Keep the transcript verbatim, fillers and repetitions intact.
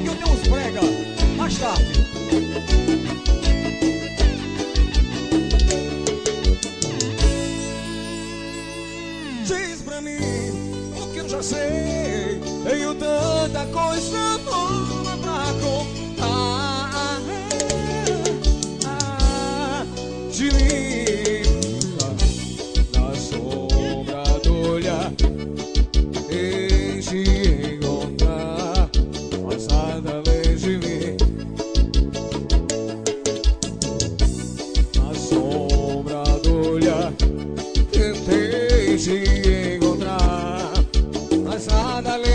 que eu tenho uns brega. Mais tarde. Diz pra mim o que eu já sei. Tenho tanta coisa nova pra contar. Ah, de mim na sombra do olhar em te encontrar, mas nada além de mim. Na sombra do olhar tentei te encontrar, mas nada além